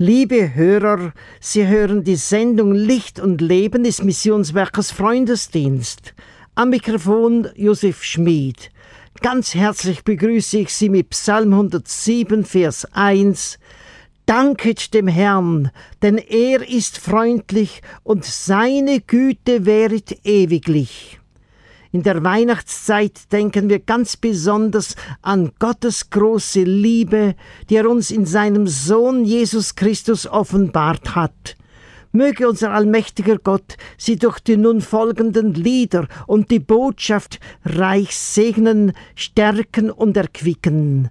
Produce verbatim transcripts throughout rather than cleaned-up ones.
Liebe Hörer, Sie hören die Sendung Licht und Leben des Missionswerkes Freundesdienst. Am Mikrofon Josef Schmid. Ganz herzlich begrüße ich Sie mit Psalm hundertsieben, Vers eins. Danket dem Herrn, denn er ist freundlich und seine Güte währet ewiglich. In der Weihnachtszeit denken wir ganz besonders an Gottes große Liebe, die er uns in seinem Sohn Jesus Christus offenbart hat. Möge unser allmächtiger Gott sie durch die nun folgenden Lieder und die Botschaft reich segnen, stärken und erquicken.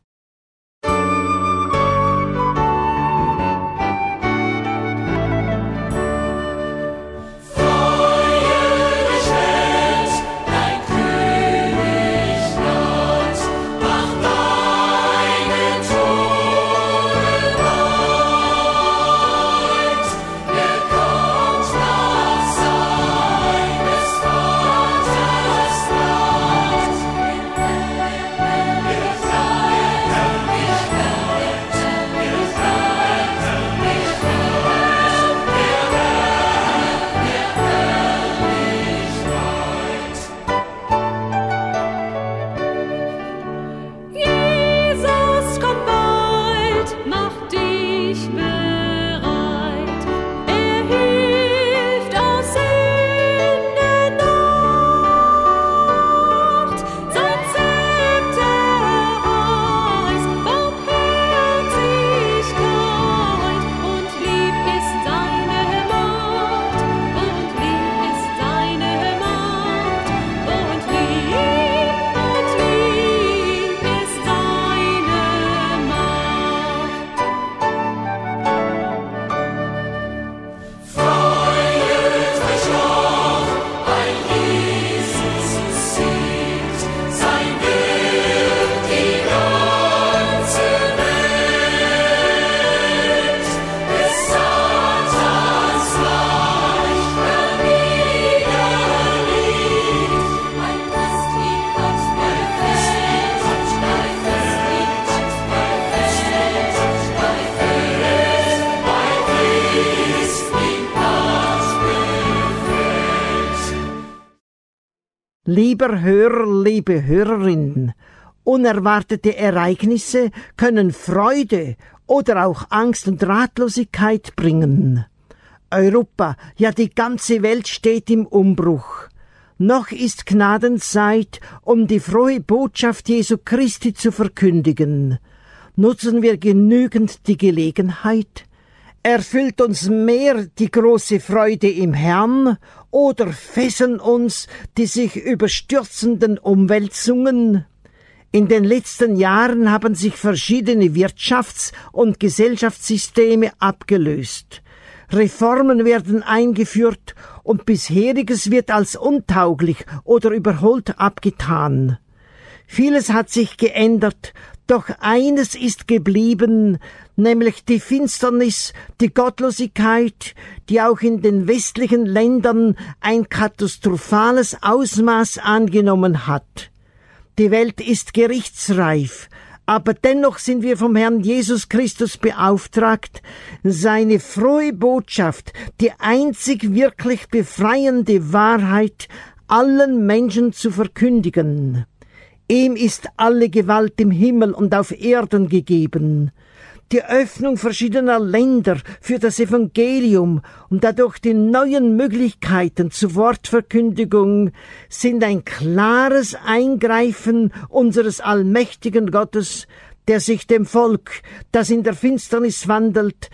Lieber Hörer, liebe Hörerin, unerwartete Ereignisse können Freude oder auch Angst und Ratlosigkeit bringen. Europa, ja die ganze Welt steht im Umbruch. Noch ist Gnadenzeit, um die frohe Botschaft Jesu Christi zu verkündigen. Nutzen wir genügend die Gelegenheit? Erfüllt uns mehr die große Freude im Herrn oder fesseln uns die sich überstürzenden Umwälzungen? In den letzten Jahren haben sich verschiedene Wirtschafts- und Gesellschaftssysteme abgelöst. Reformen werden eingeführt und Bisheriges wird als untauglich oder überholt abgetan. Vieles hat sich geändert, doch eines ist geblieben, nämlich die Finsternis, die Gottlosigkeit, die auch in den westlichen Ländern ein katastrophales Ausmaß angenommen hat. Die Welt ist gerichtsreif, aber dennoch sind wir vom Herrn Jesus Christus beauftragt, seine frohe Botschaft, die einzig wirklich befreiende Wahrheit allen Menschen zu verkündigen. Ihm ist alle Gewalt im Himmel und auf Erden gegeben. Die Öffnung verschiedener Länder für das Evangelium und dadurch die neuen Möglichkeiten zur Wortverkündigung sind ein klares Eingreifen unseres allmächtigen Gottes, der sich dem Volk, das in der Finsternis wandelt,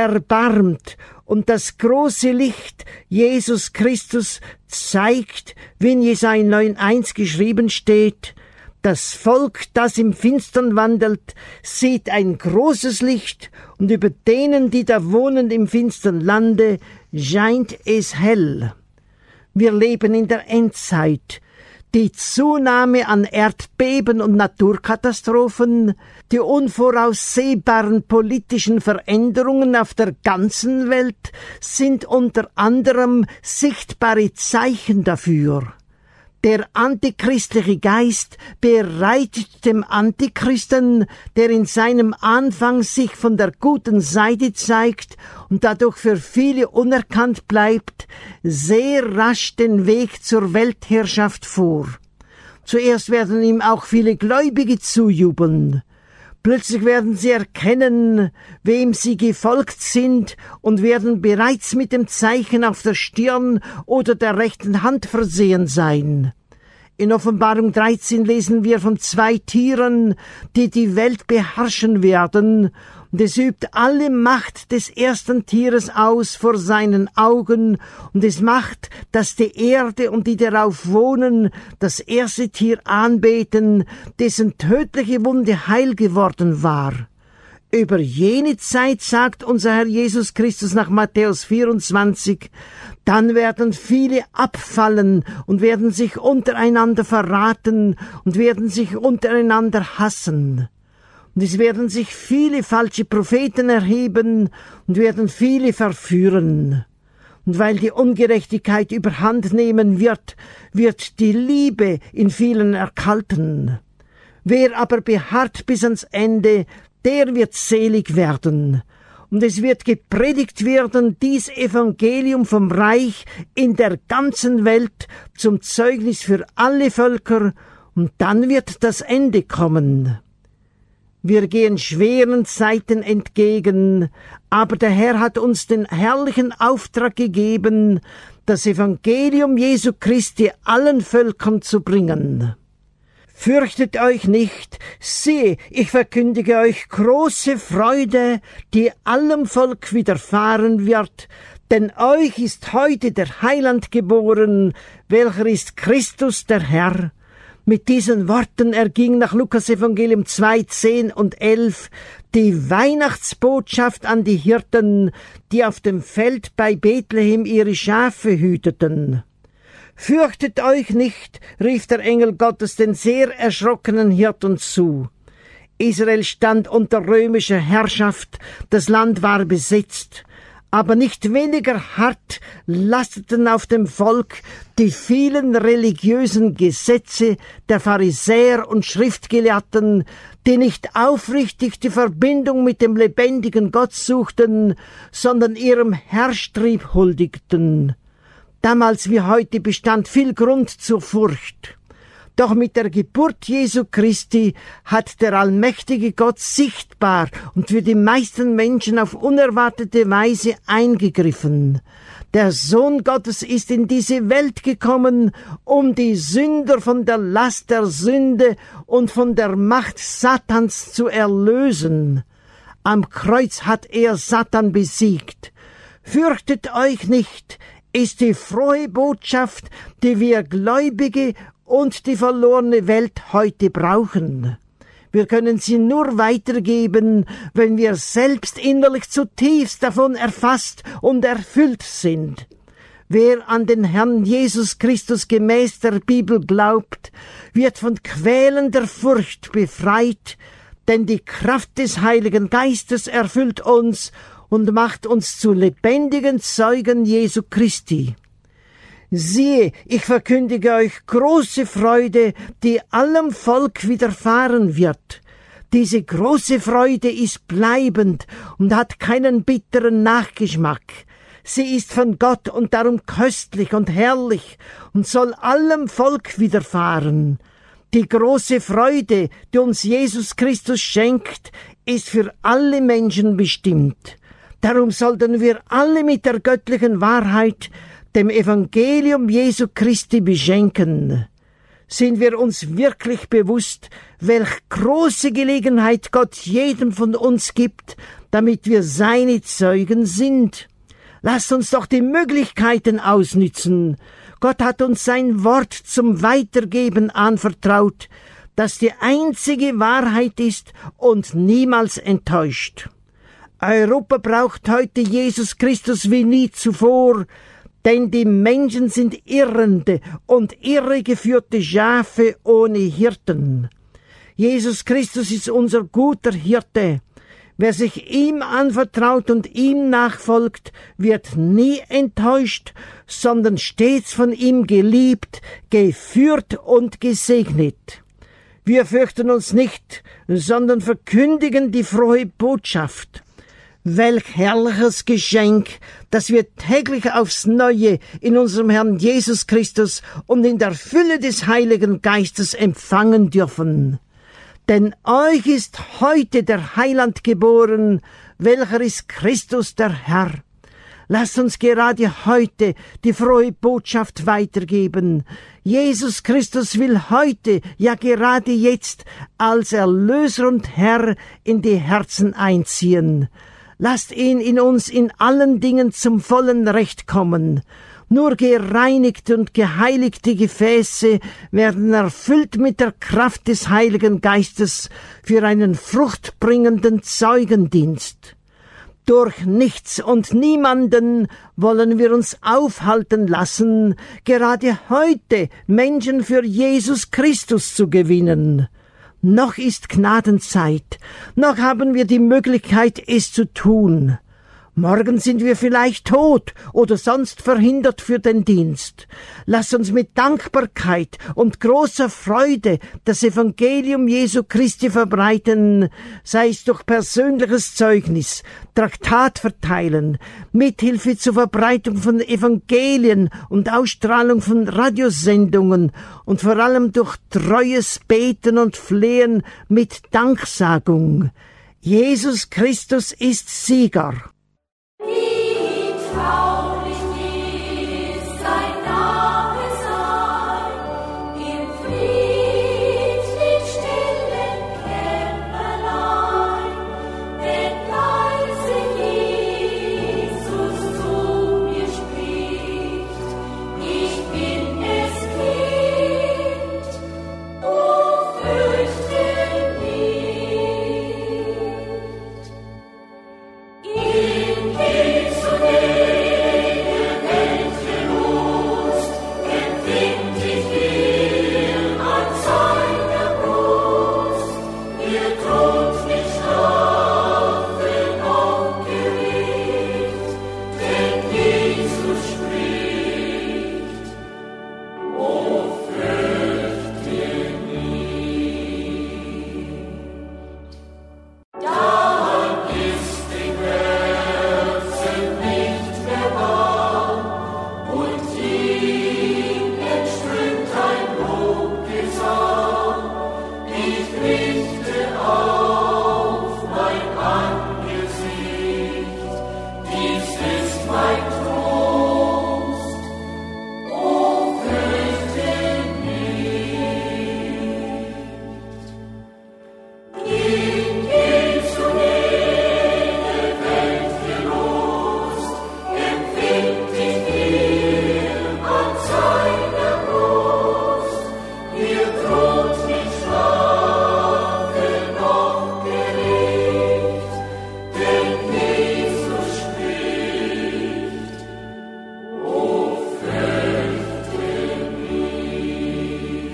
erbarmt und das große Licht Jesus Christus zeigt, wie in Jesaja neun eins geschrieben steht: Das Volk, das im Finstern wandelt, sieht ein großes Licht, und über denen, die da wohnen im finstern Lande, scheint es hell. Wir leben in der Endzeit. Die Zunahme an Erdbeben und Naturkatastrophen, die unvoraussehbaren politischen Veränderungen auf der ganzen Welt sind unter anderem sichtbare Zeichen dafür. Der antichristliche Geist bereitet dem Antichristen, der in seinem Anfang sich von der guten Seite zeigt und dadurch für viele unerkannt bleibt, sehr rasch den Weg zur Weltherrschaft vor. Zuerst werden ihm auch viele Gläubige zujubeln. Plötzlich werden sie erkennen, wem sie gefolgt sind und werden bereits mit dem Zeichen auf der Stirn oder der rechten Hand versehen sein. In Offenbarung dreizehn lesen wir von zwei Tieren, die die Welt beherrschen werden, und es übt alle Macht des ersten Tieres aus vor seinen Augen, und es macht, dass die Erde und die darauf wohnen das erste Tier anbeten, dessen tödliche Wunde heil geworden war. Über jene Zeit sagt unser Herr Jesus Christus nach Matthäus vierundzwanzig, dann werden viele abfallen und werden sich untereinander verraten und werden sich untereinander hassen. Und es werden sich viele falsche Propheten erheben und werden viele verführen. Und weil die Ungerechtigkeit überhand nehmen wird, wird die Liebe in vielen erkalten. Wer aber beharrt bis ans Ende, der wird selig werden. Und es wird gepredigt werden, dies Evangelium vom Reich in der ganzen Welt zum Zeugnis für alle Völker, und dann wird das Ende kommen. Wir gehen schweren Zeiten entgegen, aber der Herr hat uns den herrlichen Auftrag gegeben, das Evangelium Jesu Christi allen Völkern zu bringen. Fürchtet euch nicht, siehe, ich verkündige euch große Freude, die allem Volk widerfahren wird, denn euch ist heute der Heiland geboren, welcher ist Christus der Herr. Mit diesen Worten erging nach Lukas Evangelium zwei, zehn und elf die Weihnachtsbotschaft an die Hirten, die auf dem Feld bei Bethlehem ihre Schafe hüteten. Fürchtet euch nicht, rief der Engel Gottes den sehr erschrockenen Hirten zu. Israel stand unter römischer Herrschaft, das Land war besetzt, aber nicht weniger hart lasteten auf dem Volk die vielen religiösen Gesetze der Pharisäer und Schriftgelehrten, die nicht aufrichtig die Verbindung mit dem lebendigen Gott suchten, sondern ihrem Herrschtrieb huldigten. Damals wie heute bestand viel Grund zur Furcht. Doch mit der Geburt Jesu Christi hat der allmächtige Gott sichtbar und für die meisten Menschen auf unerwartete Weise eingegriffen. Der Sohn Gottes ist in diese Welt gekommen, um die Sünder von der Last der Sünde und von der Macht Satans zu erlösen. Am Kreuz hat er Satan besiegt. Fürchtet euch nicht, ist die frohe Botschaft, die wir Gläubige und die verlorene Welt heute brauchen. Wir können sie nur weitergeben, wenn wir selbst innerlich zutiefst davon erfasst und erfüllt sind. Wer an den Herrn Jesus Christus gemäß der Bibel glaubt, wird von quälender Furcht befreit, denn die Kraft des Heiligen Geistes erfüllt uns und macht uns zu lebendigen Zeugen Jesu Christi. Siehe, ich verkündige euch große Freude, die allem Volk widerfahren wird. Diese große Freude ist bleibend und hat keinen bitteren Nachgeschmack. Sie ist von Gott und darum köstlich und herrlich und soll allem Volk widerfahren. Die große Freude, die uns Jesus Christus schenkt, ist für alle Menschen bestimmt. Darum sollten wir alle mit der göttlichen Wahrheit, dem Evangelium Jesu Christi beschenken. Sind wir uns wirklich bewusst, welch große Gelegenheit Gott jedem von uns gibt, damit wir seine Zeugen sind? Lasst uns doch die Möglichkeiten ausnützen. Gott hat uns sein Wort zum Weitergeben anvertraut, das die einzige Wahrheit ist und niemals enttäuscht. Europa braucht heute Jesus Christus wie nie zuvor, denn die Menschen sind irrende und irregeführte Schafe ohne Hirten. Jesus Christus ist unser guter Hirte. Wer sich ihm anvertraut und ihm nachfolgt, wird nie enttäuscht, sondern stets von ihm geliebt, geführt und gesegnet. Wir fürchten uns nicht, sondern verkündigen die frohe Botschaft. Welch herrliches Geschenk, das wir täglich aufs Neue in unserem Herrn Jesus Christus und in der Fülle des Heiligen Geistes empfangen dürfen. Denn euch ist heute der Heiland geboren, welcher ist Christus der Herr. Lasst uns gerade heute die frohe Botschaft weitergeben. Jesus Christus will heute, ja gerade jetzt, als Erlöser und Herr in die Herzen einziehen. Lasst ihn in uns in allen Dingen zum vollen Recht kommen. Nur gereinigte und geheiligte Gefäße werden erfüllt mit der Kraft des Heiligen Geistes für einen fruchtbringenden Zeugendienst. Durch nichts und niemanden wollen wir uns aufhalten lassen, gerade heute Menschen für Jesus Christus zu gewinnen. Noch ist Gnadenzeit, noch haben wir die Möglichkeit, es zu tun. Morgen sind wir vielleicht tot oder sonst verhindert für den Dienst. Lass uns mit Dankbarkeit und großer Freude das Evangelium Jesu Christi verbreiten, sei es durch persönliches Zeugnis, Traktat verteilen, Mithilfe zur Verbreitung von Evangelien und Ausstrahlung von Radiosendungen und vor allem durch treues Beten und Flehen mit Danksagung. Jesus Christus ist Sieger. Wie traurig ist sein Name sein, im friedlich stillen Kämmerlein, wenn leise Jesus zu mir spricht, ich bin es Kind, o fürchte nicht. Ihm geht zu der Weltgelust, empfind ich ihn an seiner Brust, ihr Tod nicht Strafe noch Gericht, denn Jesus spricht, o fürchte nicht. Dann ist dem Herzen nicht mehr warm, und ihm entströmt ein Lobgesang. Ich richte auf mein Angesicht, dies ist mein Trost, o fürchte nicht. Ihm geht zu jeder Weltgelust, empfind ich ihn an seiner Brust, mir droht nicht Strafe noch Gericht, denn Jesus spricht, o fürchte nicht.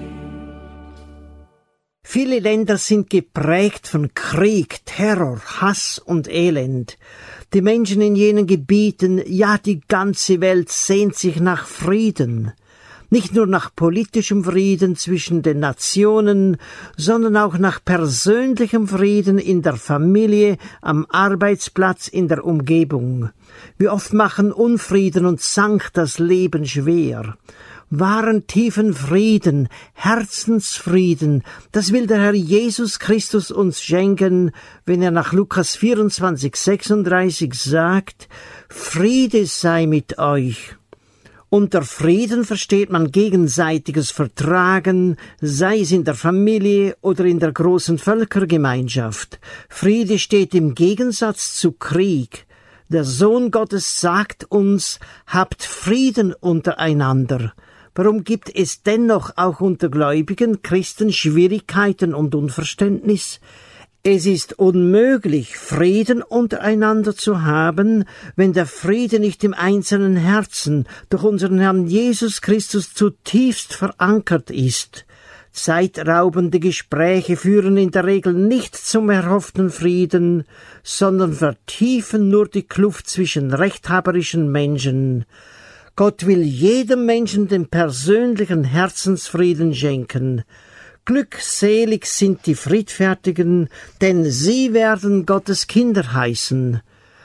Viele Länder sind geprägt von Krieg, Terror, Hass und Elend. Die Menschen in jenen Gebieten, ja die ganze Welt sehnt sich nach Frieden. Nicht nur nach politischem Frieden zwischen den Nationen, sondern auch nach persönlichem Frieden in der Familie, am Arbeitsplatz, in der Umgebung. Wie oft machen Unfrieden und Zank das Leben schwer. Wahren tiefen Frieden, Herzensfrieden, das will der Herr Jesus Christus uns schenken, wenn er nach Lukas vierundzwanzig, sechsunddreißig sagt, Friede sei mit euch. Unter Frieden versteht man gegenseitiges Vertragen, sei es in der Familie oder in der großen Völkergemeinschaft. Friede steht im Gegensatz zu Krieg. Der Sohn Gottes sagt uns, habt Frieden untereinander. Warum gibt es dennoch auch unter gläubigen Christen Schwierigkeiten und Unverständnis? Es ist unmöglich, Frieden untereinander zu haben, wenn der Friede nicht im einzelnen Herzen durch unseren Herrn Jesus Christus zutiefst verankert ist. Zeitraubende Gespräche führen in der Regel nicht zum erhofften Frieden, sondern vertiefen nur die Kluft zwischen rechthaberischen Menschen. Gott will jedem Menschen den persönlichen Herzensfrieden schenken. Glückselig sind die Friedfertigen, denn sie werden Gottes Kinder heißen.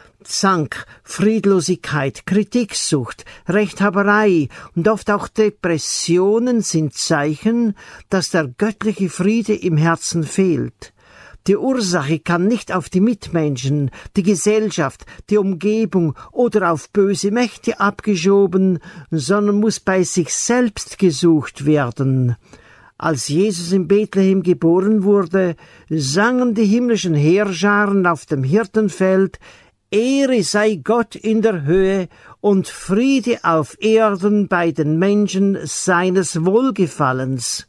Zank, Friedlosigkeit, Kritiksucht, Rechthaberei und oft auch Depressionen sind Zeichen, dass der göttliche Friede im Herzen fehlt. Die Ursache kann nicht auf die Mitmenschen, die Gesellschaft, die Umgebung oder auf böse Mächte abgeschoben, sondern muss bei sich selbst gesucht werden. Als Jesus in Bethlehem geboren wurde, sangen die himmlischen Heerscharen auf dem Hirtenfeld: Ehre sei Gott in der Höhe und Friede auf Erden bei den Menschen seines Wohlgefallens.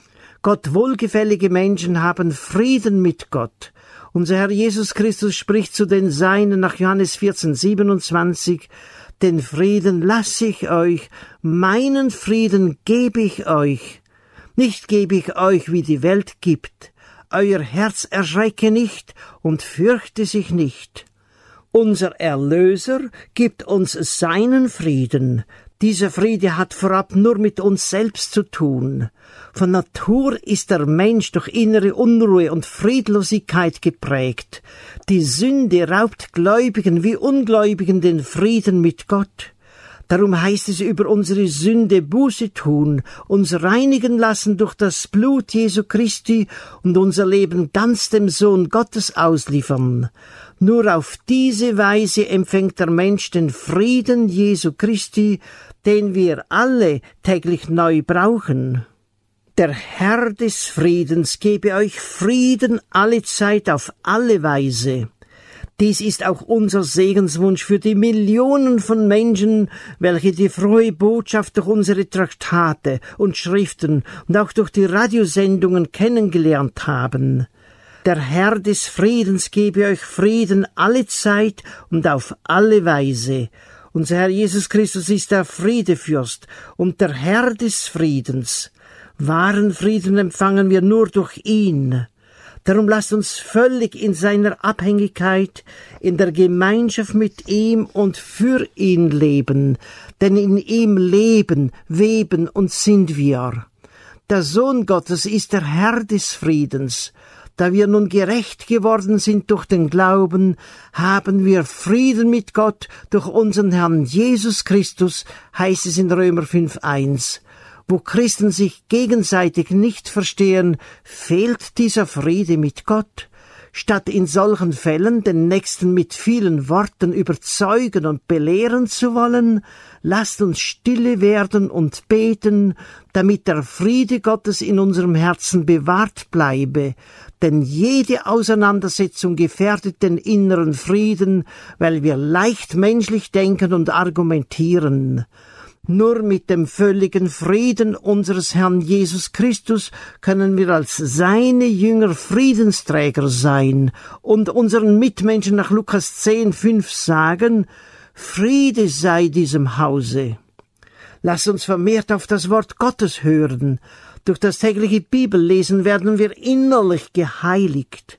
Gott wohlgefällige Menschen haben Frieden mit Gott. Unser Herr Jesus Christus spricht zu den Seinen nach Johannes vierzehn, siebenundzwanzig: Den Frieden lasse ich euch, meinen Frieden gebe ich euch. Nicht gebe ich euch, wie die Welt gibt. Euer Herz erschrecke nicht und fürchte sich nicht. Unser Erlöser gibt uns seinen Frieden. Dieser Friede hat vorab nur mit uns selbst zu tun. Von Natur ist der Mensch durch innere Unruhe und Friedlosigkeit geprägt. Die Sünde raubt Gläubigen wie Ungläubigen den Frieden mit Gott. Darum heißt es über unsere Sünde Buße tun, uns reinigen lassen durch das Blut Jesu Christi und unser Leben ganz dem Sohn Gottes ausliefern. Nur auf diese Weise empfängt der Mensch den Frieden Jesu Christi, den wir alle täglich neu brauchen. Der Herr des Friedens gebe euch Frieden allezeit auf alle Weise. Dies ist auch unser Segenswunsch für die Millionen von Menschen, welche die frohe Botschaft durch unsere Traktate und Schriften und auch durch die Radiosendungen kennengelernt haben. Der Herr des Friedens gebe euch Frieden allezeit und auf alle Weise. Unser Herr Jesus Christus ist der Friedefürst und der Herr des Friedens. Wahren Frieden empfangen wir nur durch ihn. Darum lasst uns völlig in seiner Abhängigkeit, in der Gemeinschaft mit ihm und für ihn leben, denn in ihm leben, weben und sind wir. Der Sohn Gottes ist der Herr des Friedens. Da wir nun gerecht geworden sind durch den Glauben, haben wir Frieden mit Gott durch unseren Herrn Jesus Christus, heißt es in Römer fünf eins. Wo Christen sich gegenseitig nicht verstehen, fehlt dieser Friede mit Gott. Statt in solchen Fällen den Nächsten mit vielen Worten überzeugen und belehren zu wollen, lasst uns stille werden und beten, damit der Friede Gottes in unserem Herzen bewahrt bleibe, denn jede Auseinandersetzung gefährdet den inneren Frieden, weil wir leicht menschlich denken und argumentieren. Nur mit dem völligen Frieden unseres Herrn Jesus Christus können wir als seine Jünger Friedensträger sein und unseren Mitmenschen nach Lukas zehn fünf sagen: Friede sei diesem Hause. Lass uns vermehrt auf das Wort Gottes hören. Durch das tägliche Bibellesen werden wir innerlich geheiligt.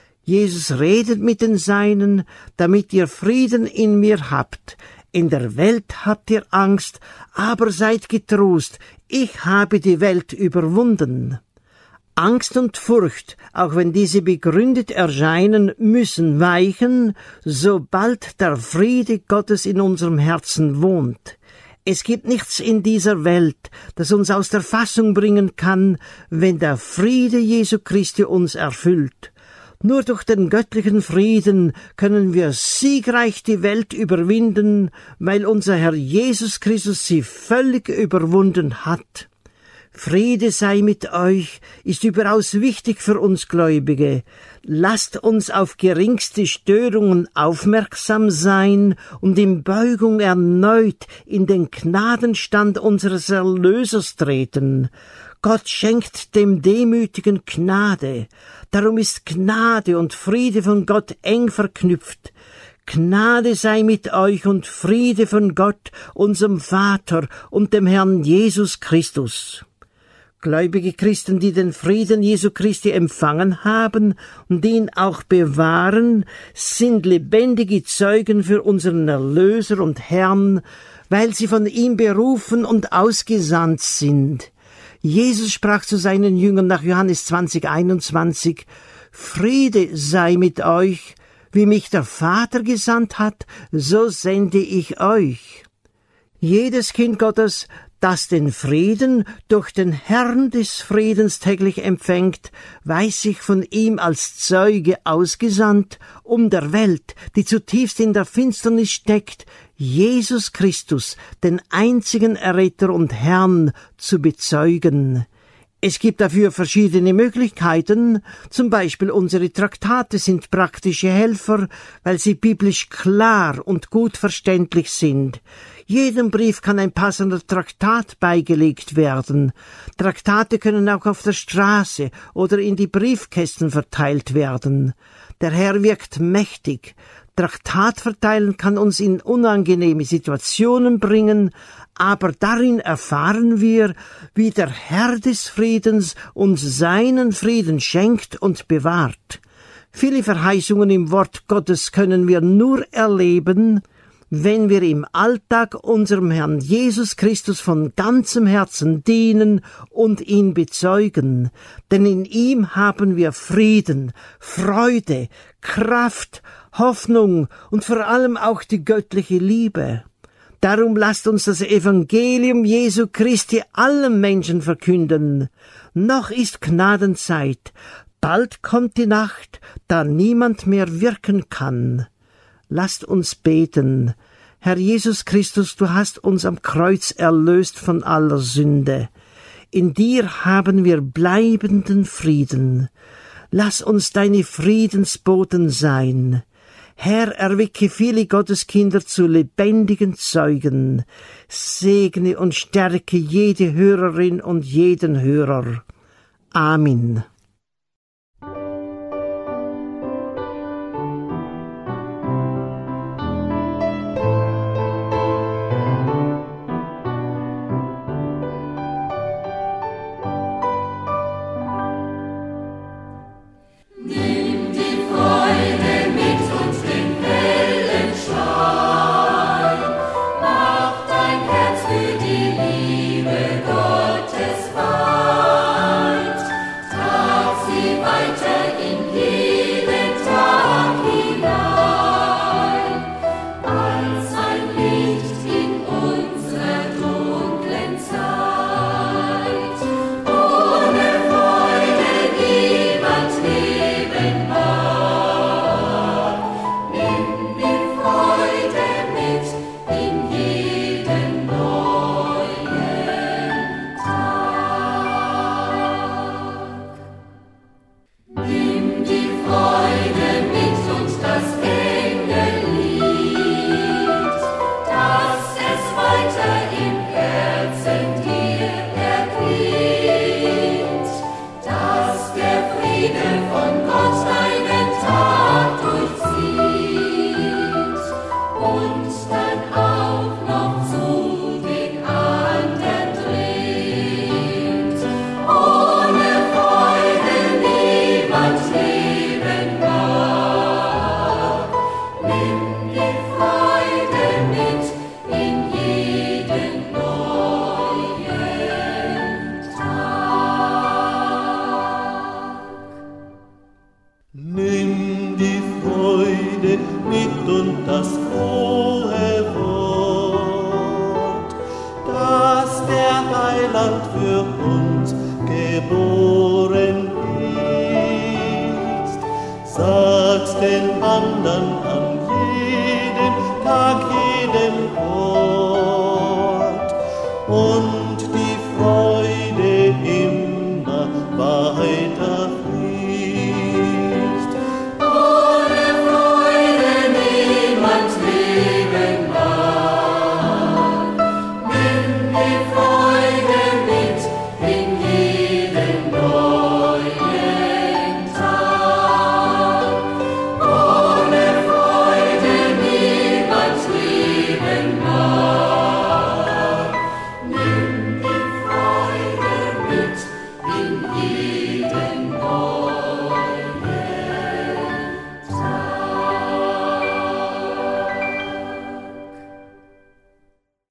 Jesus redet mit den Seinen, damit ihr Frieden in mir habt. In der Welt habt ihr Angst, aber seid getrost, ich habe die Welt überwunden. Angst und Furcht, auch wenn diese begründet erscheinen, müssen weichen, sobald der Friede Gottes in unserem Herzen wohnt. Es gibt nichts in dieser Welt, das uns aus der Fassung bringen kann, wenn der Friede Jesu Christi uns erfüllt. Nur durch den göttlichen Frieden können wir siegreich die Welt überwinden, weil unser Herr Jesus Christus sie völlig überwunden hat. Friede sei mit euch ist überaus wichtig für uns Gläubige. Lasst uns auf geringste Störungen aufmerksam sein und in Beugung erneut in den Gnadenstand unseres Erlösers treten. Gott schenkt dem Demütigen Gnade. Darum ist Gnade und Friede von Gott eng verknüpft. Gnade sei mit euch und Friede von Gott, unserem Vater und dem Herrn Jesus Christus. Gläubige Christen, die den Frieden Jesu Christi empfangen haben und ihn auch bewahren, sind lebendige Zeugen für unseren Erlöser und Herrn, weil sie von ihm berufen und ausgesandt sind. Jesus sprach zu seinen Jüngern nach Johannes zwanzig, einundzwanzig, Friede sei mit euch, wie mich der Vater gesandt hat, so sende ich euch. Jedes Kind Gottes, das den Frieden durch den Herrn des Friedens täglich empfängt, weiß sich von ihm als Zeuge ausgesandt, um der Welt, die zutiefst in der Finsternis steckt, Jesus Christus, den einzigen Erretter und Herrn, zu bezeugen. Es gibt dafür verschiedene Möglichkeiten, zum Beispiel unsere Traktate sind praktische Helfer, weil sie biblisch klar und gut verständlich sind. Jedem Brief kann ein passender Traktat beigelegt werden. Traktate können auch auf der Straße oder in die Briefkästen verteilt werden. Der Herr wirkt mächtig. Traktat verteilen kann uns in unangenehme Situationen bringen, aber darin erfahren wir, wie der Herr des Friedens uns seinen Frieden schenkt und bewahrt. Viele Verheißungen im Wort Gottes können wir nur erleben, wenn wir im Alltag unserem Herrn Jesus Christus von ganzem Herzen dienen und ihn bezeugen. Denn in ihm haben wir Frieden, Freude, Kraft, Hoffnung und vor allem auch die göttliche Liebe. Darum lasst uns das Evangelium Jesu Christi allen Menschen verkünden. Noch ist Gnadenzeit, bald kommt die Nacht, da niemand mehr wirken kann. Lasst uns beten. Herr Jesus Christus, du hast uns am Kreuz erlöst von aller Sünde. In dir haben wir bleibenden Frieden. Lass uns deine Friedensboten sein. Herr, erwecke viele Gotteskinder zu lebendigen Zeugen. Segne und stärke jede Hörerin und jeden Hörer. Amen. Mit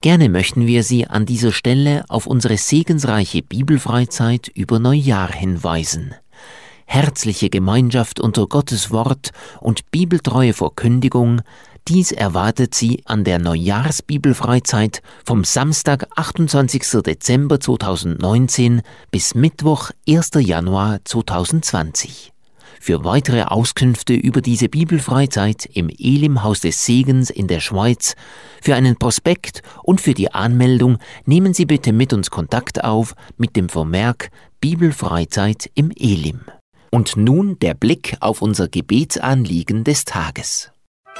Gerne möchten wir Sie an dieser Stelle auf unsere segensreiche Bibelfreizeit über Neujahr hinweisen. Herzliche Gemeinschaft unter Gottes Wort und bibeltreue Verkündigung, dies erwartet Sie an der Neujahrsbibelfreizeit vom Samstag, achtundzwanzigsten Dezember zweitausendneunzehn bis Mittwoch, ersten Januar zweitausendzwanzig. Für weitere Auskünfte über diese Bibelfreizeit im Elim-Haus des Segens in der Schweiz, für einen Prospekt und für die Anmeldung nehmen Sie bitte mit uns Kontakt auf mit dem Vermerk Bibelfreizeit im Elim. Und nun der Blick auf unser Gebetsanliegen des Tages.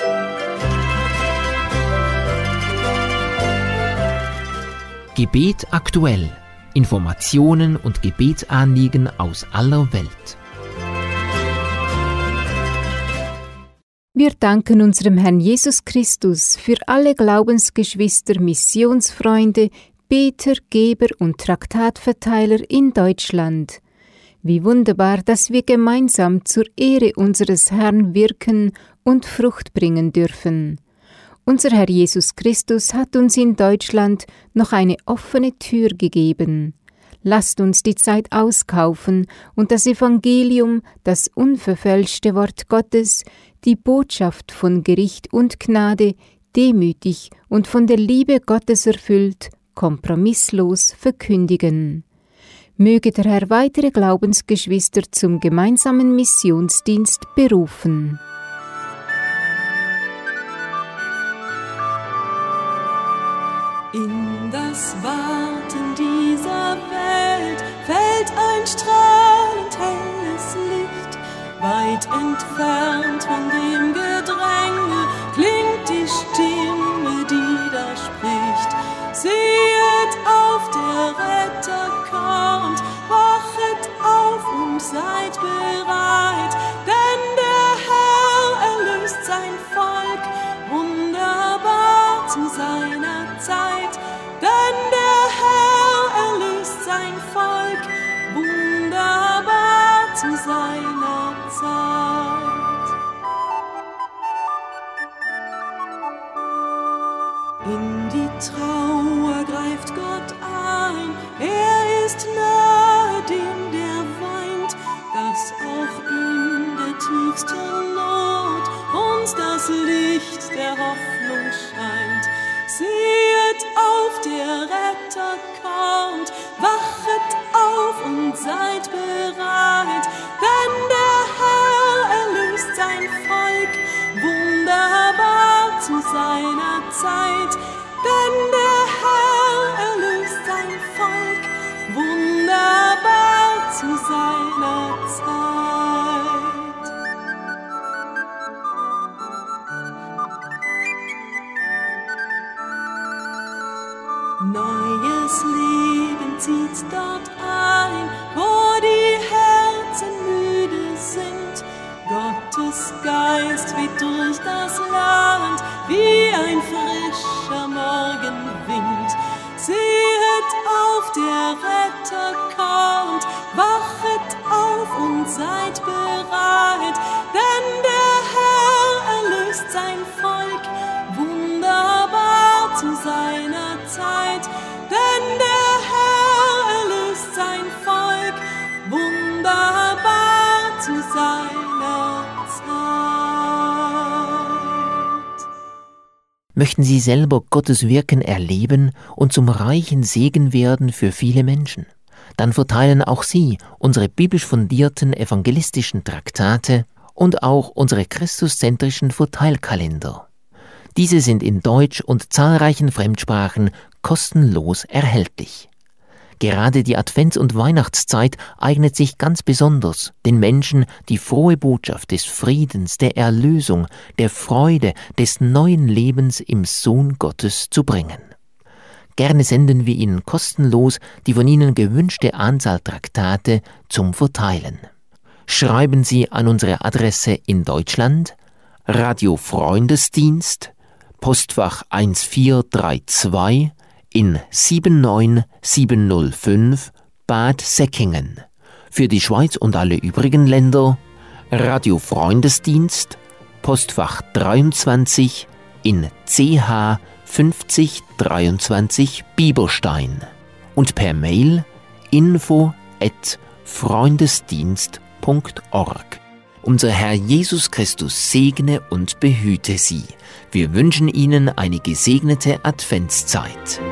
Gebet aktuell. Informationen und Gebetsanliegen aus aller Welt. Wir danken unserem Herrn Jesus Christus für alle Glaubensgeschwister, Missionsfreunde, Beter, Geber und Traktatverteiler in Deutschland. Wie wunderbar, dass wir gemeinsam zur Ehre unseres Herrn wirken und Frucht bringen dürfen. Unser Herr Jesus Christus hat uns in Deutschland noch eine offene Tür gegeben. Lasst uns die Zeit auskaufen und das Evangelium, das unverfälschte Wort Gottes, die Botschaft von Gericht und Gnade, demütig und von der Liebe Gottes erfüllt, kompromisslos verkündigen. Möge der Herr weitere Glaubensgeschwister zum gemeinsamen Missionsdienst berufen. In das Warten dieser Welt fällt ein strahlend helles Licht. Weit entfernt von dem Gedränge klingt die Stimme, die da spricht. Sehet auf, der Retter kommt, wachet auf und seid bereit, denn der Herr erlöst sein Volk, wunderbar zu seiner Zeit. Denn der Herr erlöst sein Volk, wunderbar zu seiner Zeit. In die Trauer greift Gott ein, er ist nahe dem, der weint, dass auch in der tiefsten Not uns das Licht der Hoffnung scheint. Sehet auf, der Retter kommt, wachet auf und seid bereit, denn der Herr erlöst sein Volk, wunderbar zu seiner Zeit. Denn der Herr erlöst sein Volk, wunderbar zu seiner Zeit. Neues Leben zieht dort ein, wo die Herzen müde sind. Gottes Geist weht durch das Land wie ein frischer Morgenwind. Sehet auf, der Retter kommt, wachet auf und seid bereit, denn der Herr erlöst sein Volk, wunderbar zu seiner Zeit. Denn der Herr erlöst sein Volk, wunderbar zu seiner Zeit. Möchten Sie selber Gottes Wirken erleben und zum reichen Segen werden für viele Menschen? Dann verteilen auch Sie unsere biblisch fundierten evangelistischen Traktate und auch unsere christuszentrischen Verteilkalender. Diese sind in Deutsch und zahlreichen Fremdsprachen kostenlos erhältlich. Gerade die Advents- und Weihnachtszeit eignet sich ganz besonders, den Menschen die frohe Botschaft des Friedens, der Erlösung, der Freude, des neuen Lebens im Sohn Gottes zu bringen. Gerne senden wir Ihnen kostenlos die von Ihnen gewünschte Anzahl Traktate zum Verteilen. Schreiben Sie an unsere Adresse in Deutschland, Radio Freundesdienst, Postfach eins vier drei zwei in sieben neun sieben null fünf Bad Säckingen. Für die Schweiz und alle übrigen Länder Radio Freundesdienst, Postfach dreiundzwanzig in C H fünfzig dreiundzwanzig Bieberstein und per Mail info at freundesdienst punkt org. Unser Herr Jesus Christus segne und behüte Sie. Wir wünschen Ihnen eine gesegnete Adventszeit.